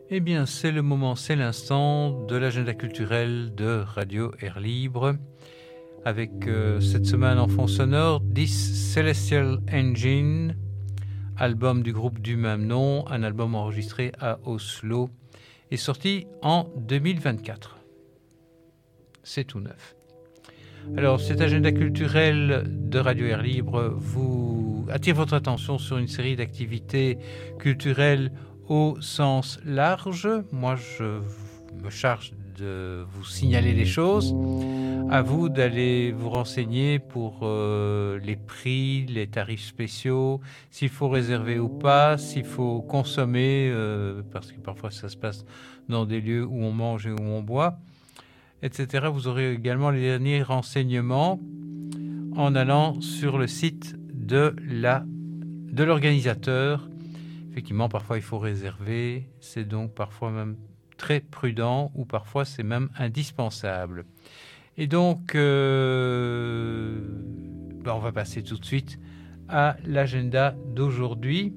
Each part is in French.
Eh bien, c'est le moment, c'est l'instant de l'agenda culturel de Radio Air Libre. Avec cette semaine en fond sonore, This Celestial Engine, album du groupe du même nom, un album enregistré à Oslo, est sorti en 2024. C'est tout neuf. Alors, cet agenda culturel de Radio Air Libre vous attire votre attention sur une série d'activités culturelles au sens large. Moi, je me charge de vous signaler les choses. À vous d'aller vous renseigner pour les prix, les tarifs spéciaux, s'il faut réserver ou pas, s'il faut consommer, parce que parfois ça se passe dans des lieux où on mange et où on boit, etc. Vous aurez également les derniers renseignements en allant sur le site de l'organisateur. Effectivement, parfois il faut réserver, c'est donc parfois même très prudent ou parfois c'est même indispensable. Et donc, on va passer tout de suite à l'agenda d'aujourd'hui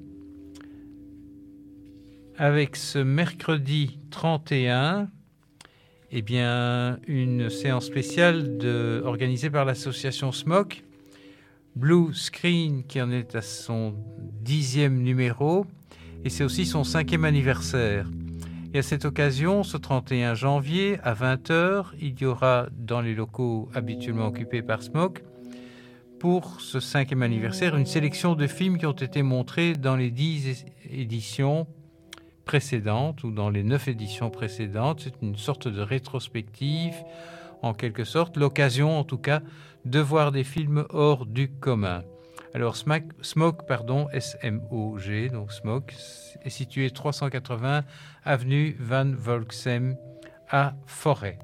avec ce mercredi 31, eh bien, une séance spéciale organisée par l'association SMOC, Blue Screen qui en est à son 10e numéro et c'est aussi son 5e anniversaire. Et à cette occasion, ce 31 janvier, à 20h, il y aura dans les locaux habituellement occupés par SMOC, pour ce 5e anniversaire, une sélection de films qui ont été montrés dans les 10 éditions précédentes ou dans les 9 éditions précédentes. C'est une sorte de rétrospective, en quelque sorte, l'occasion en tout cas de voir des films hors du commun. Alors SMOC, S-M-O-G, donc SMOC, est situé 380 avenue Van Volksem à Forêt.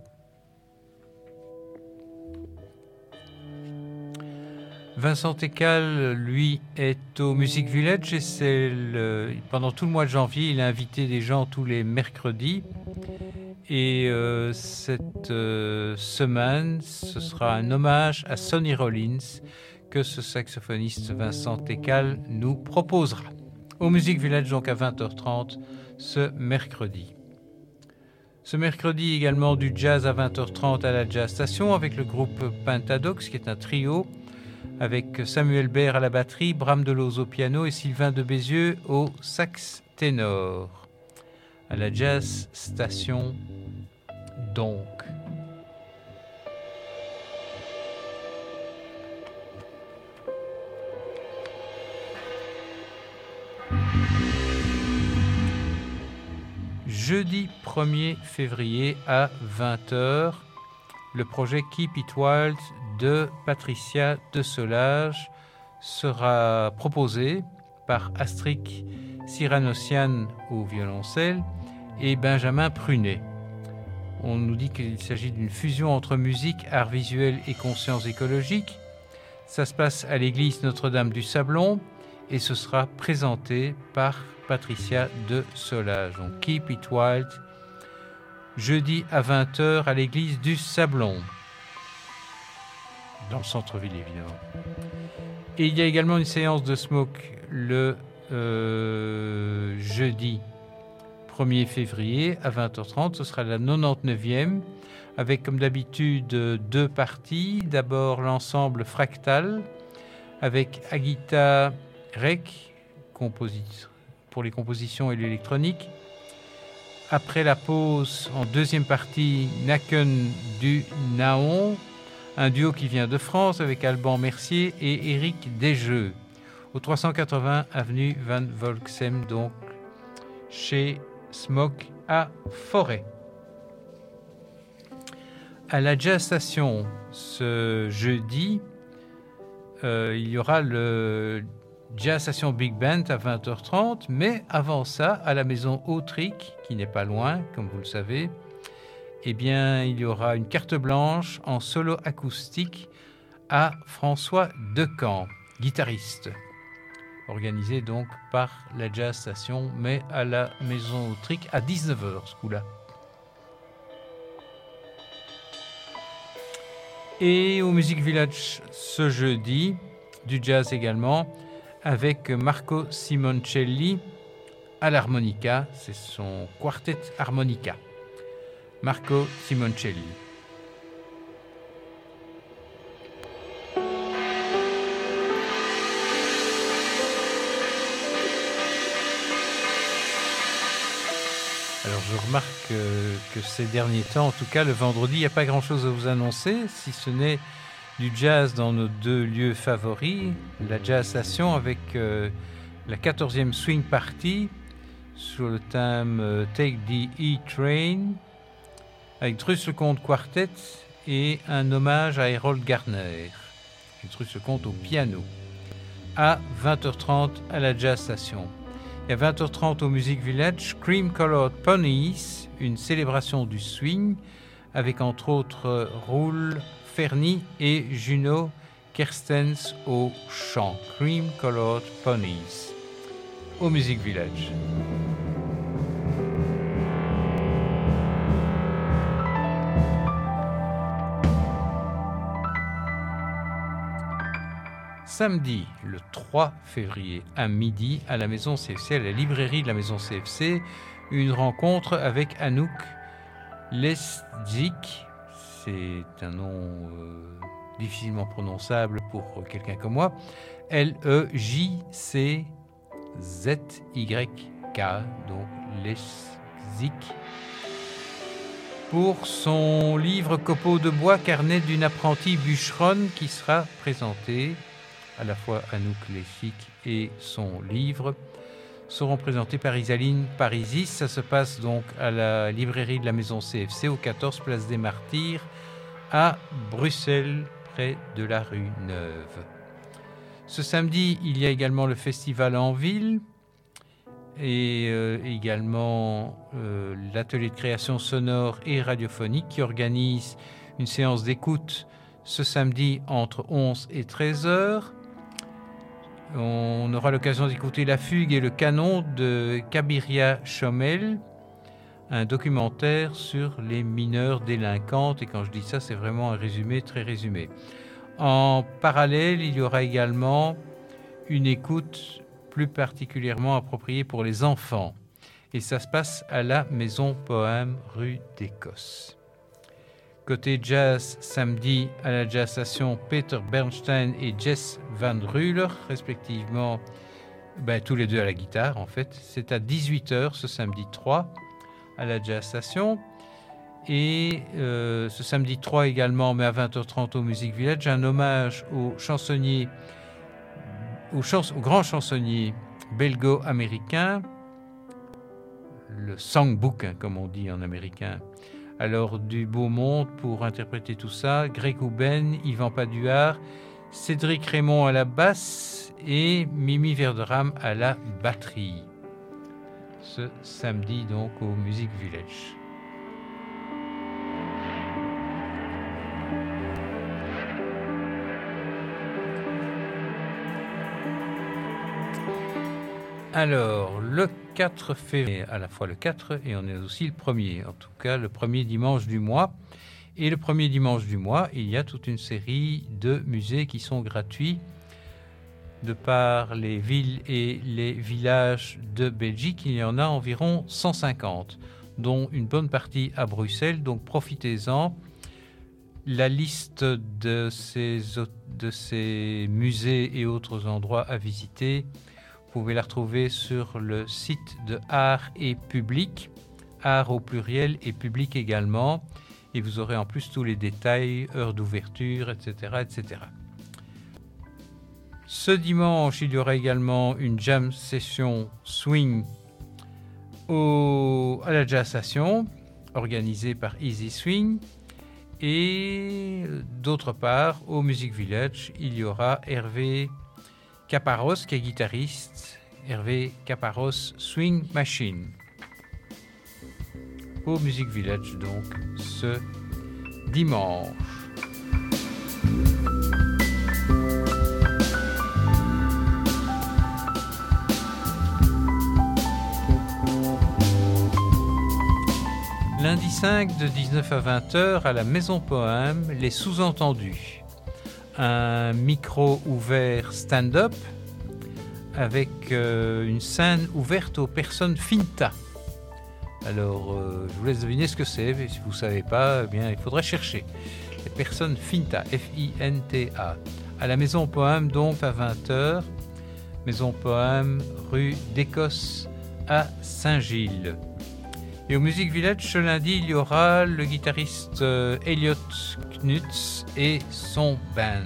Vincent Écal, lui, est au Music Village et pendant tout le mois de janvier, il a invité des gens tous les mercredis. Et cette semaine, ce sera un hommage à Sonny Rollins que ce saxophoniste Vincent Écal nous proposera. Au Music Village, donc à 20h30, ce mercredi. Ce mercredi également du jazz à 20h30 à la Jazz Station avec le groupe Pentadox, qui est un trio, avec Samuel Baer à la batterie, Bram Deloz au piano et Sylvain de Bézieux au sax ténor. À la Jazz Station, donc. Jeudi 1er février à 20h, le projet Keep It Wild de Patricia de Solage sera proposé par Astrid Siranossian au violoncelle et Benjamin Prunet. On nous dit qu'il s'agit d'une fusion entre musique, art visuel et conscience écologique. Ça se passe à l'église Notre-Dame du Sablon et ce sera présenté par Patricia de Solage. Donc Keep It Wild, jeudi à 20h à l'église du Sablon, dans le centre-ville évidemment. Et il y a également une séance de SMOC le jeudi 1er février à 20h30. Ce sera la 99e, avec comme d'habitude 2 parties. D'abord l'ensemble Fractal, avec Agita Rek, compositeur pour les compositions et l'électronique. Après la pause, en deuxième partie, Naken du Naon, un duo qui vient de France avec Alban Mercier et Éric Desjeux, au 380 avenue Van Volksem, donc chez SMOC à Forêt. À la Jazz Station, ce jeudi, il y aura le Jazz Station Big Band à 20h30, mais avant ça, à la maison Autric, qui n'est pas loin, comme vous le savez, eh bien, il y aura une carte blanche en solo acoustique à François Decamp, guitariste, organisé donc par la Jazz Station, mais à la maison Autric à 19h, ce coup-là. Et au Music Village ce jeudi, du jazz également, avec Marco Simoncelli à l'harmonica, c'est son quartet harmonica, Marco Simoncelli. Alors je remarque que ces derniers temps, en tout cas le vendredi, il n'y a pas grand-chose à vous annoncer, si ce n'est du jazz dans nos deux lieux favoris, la Jazz Station avec la 14e Swing Party sur le thème Take the E-Train avec Drus Lecomte Quartet et un hommage à Harold Gardner, Drus Lecomte au piano, à 20h30 à la Jazz Station. Et à 20h30 au Music Village, Cream Colored Ponies, une célébration du swing avec entre autres Roul Ferny et Juno Kerstens au chant. Cream Colored Ponies au Music Village. Samedi, le 3 février, à midi, à la Maison CFC, à la librairie de la Maison CFC, une rencontre avec Anouk Leszik. C'est un nom difficilement prononçable pour quelqu'un comme moi. L-E-J-C-Z-Y-K, donc Leszik. Pour son livre Copeaux de bois, carnet d'une apprentie bûcheronne qui sera présenté. À la fois Anouk Leszik et son livre seront présentés par Isaline Parisis. Ça se passe donc à la librairie de la Maison CFC, au 14 Place des Martyrs, à Bruxelles, près de la rue Neuve. Ce samedi, il y a également le festival en ville et également l'atelier de création sonore et radiophonique qui organise une séance d'écoute ce samedi entre 11 et 13 heures. On aura l'occasion d'écouter La Fugue et le Canon de Kabiria Chomel, un documentaire sur les mineurs délinquantes. Et quand je dis ça, c'est vraiment un résumé, très résumé. En parallèle, il y aura également une écoute plus particulièrement appropriée pour les enfants. Et ça se passe à la Maison Poème, rue d'Écosse. Côté jazz, samedi, à la Jazz Station, Peter Bernstein et Jess Van Ruler, respectivement, tous les deux à la guitare, en fait. C'est à 18h, ce samedi 3, à la Jazz Station. Et ce samedi 3 également, mais à 20h30 au Music Village, un hommage au chansonnier, au grand chansonnier belgo-américain, le songbook, comme on dit en américain. Alors, du beau monde pour interpréter tout ça, Greg Houben, Yvan Paduard, Cédric Raymond à la basse et Mimi Verderam à la batterie. Ce samedi, donc, au Music Village. Alors, le 4 février, à la fois le 4 et on est aussi le 1er, en tout cas le premier dimanche du mois. Et le premier dimanche du mois, il y a toute une série de musées qui sont gratuits de par les villes et les villages de Belgique. Il y en a environ 150, dont une bonne partie à Bruxelles, donc profitez-en. La liste de ces musées et autres endroits à visiter, vous pouvez la retrouver sur le site de Art et Public, Art au pluriel et Public également, et vous aurez en plus tous les détails, heures d'ouverture, etc., etc. Ce dimanche, il y aura également une jam session swing à la Jazz Station, organisée par Easy Swing, et d'autre part, au Music Village, il y aura Hervé Caparros, qui est guitariste, Hervé Caparros Swing Machine. Au Music Village, donc, ce dimanche. Lundi 5, de 19 à 20h, à la Maison Poème, les sous-entendus. Un micro ouvert stand-up avec une scène ouverte aux personnes Finta. Alors, je vous laisse deviner ce que c'est, mais si vous ne savez pas, eh bien, il faudrait chercher. Les personnes Finta, F-I-N-T-A. À la Maison Poème, donc, à 20h. Maison Poème, rue d'Écosse, à Saint-Gilles. Et au Music Village, ce lundi, il y aura le guitariste Elliot Knutz et son band.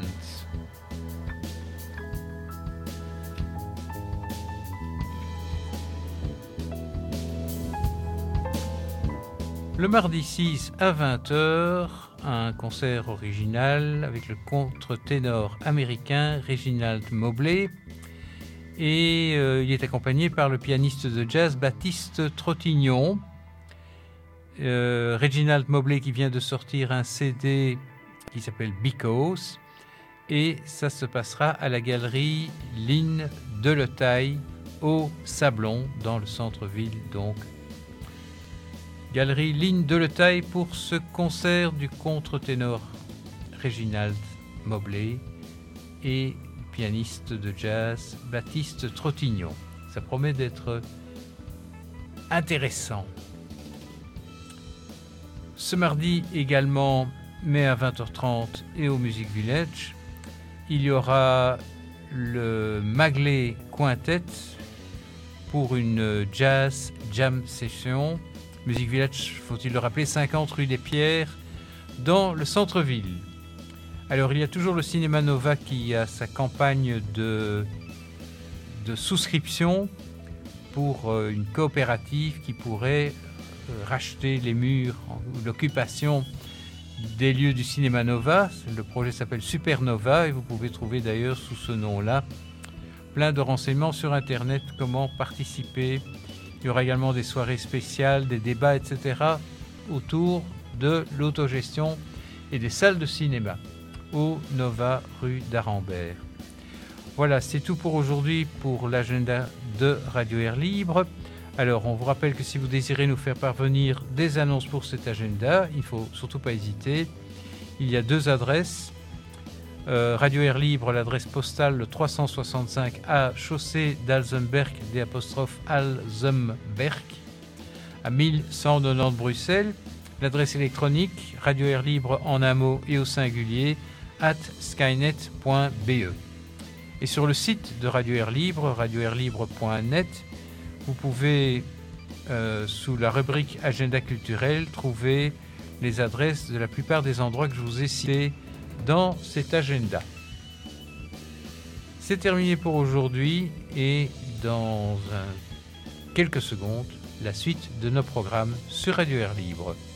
Le mardi 6 à 20h, un concert original avec le contre-ténor américain Reginald Mobley. Et il est accompagné par le pianiste de jazz Baptiste Trottignon. Reginald Mobley qui vient de sortir un CD qui s'appelle Because. Et ça se passera à la galerie Line Deletaille au Sablon, dans le centre-ville donc. Galerie Line Deletaille pour ce concert du contre-ténor Reginald Mobley et pianiste de jazz Baptiste Trottignon. Ça promet d'être intéressant. Ce mardi également, mais à 20h30 et au Music Village, il y aura le Magley Quintet pour une jazz jam session. Music Village, faut-il le rappeler, 50 rue des Pierres, dans le centre-ville. Alors, il y a toujours le Cinéma Nova qui a sa campagne de souscription pour une coopérative qui pourrait racheter les murs ou l'occupation des lieux du Cinéma Nova. Le projet s'appelle Supernova et vous pouvez trouver d'ailleurs sous ce nom-là plein de renseignements sur Internet, comment participer. Il y aura également des soirées spéciales, des débats, etc. autour de l'autogestion et des salles de cinéma au Nova rue d'Arambert. Voilà, c'est tout pour aujourd'hui pour l'agenda de Radio Air Libre. Alors, on vous rappelle que si vous désirez nous faire parvenir des annonces pour cet agenda, il ne faut surtout pas hésiter. Il y a 2 adresses. Radio Air Libre, l'adresse postale le 365 A, chaussée d'Alzenberg, Alzenberg, à 1190 Bruxelles. L'adresse électronique, Radio Air Libre en un mot et au singulier, @skynet.be. Et sur le site de Radio Air Libre, radioairlibre.net, vous pouvez, sous la rubrique Agenda culturel, trouver les adresses de la plupart des endroits que je vous ai cités dans cet agenda. C'est terminé pour aujourd'hui et dans quelques secondes, la suite de nos programmes sur Radio Air Libre.